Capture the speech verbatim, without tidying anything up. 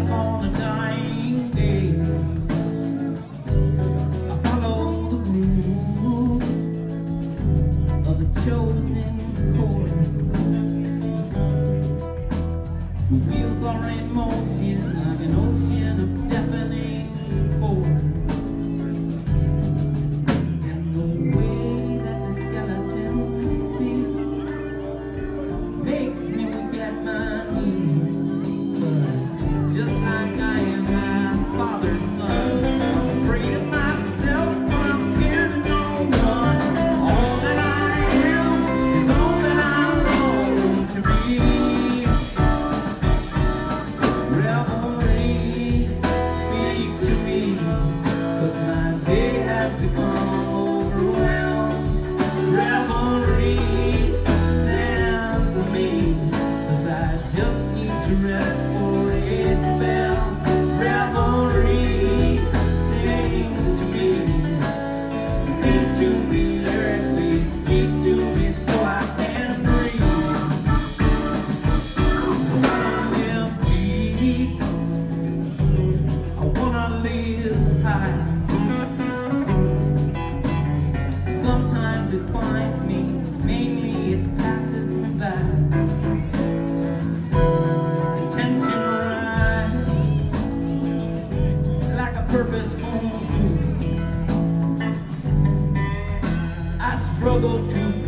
death on a dying day. I follow the rules of the chosen course. The wheels are in motion like an ocean of deafening force. And the way that the skeleton speaks makes me weak at my knees. But just like I am my father's son, I'm afraid of myself, but I'm scared of no one. All that I am is all that I long to be. Revelry, speak to me, 'cause my day has become overwhelmed. Revelry, send for me, 'cause I just need to rest for a spell. Revelry, sing to me, sing to me lyrically, speak to me so I can breathe. I wanna live deep, I wanna live high. Sometimes it finds me, mainly it passes me by. Intention rise like a purposeful goose. I struggle to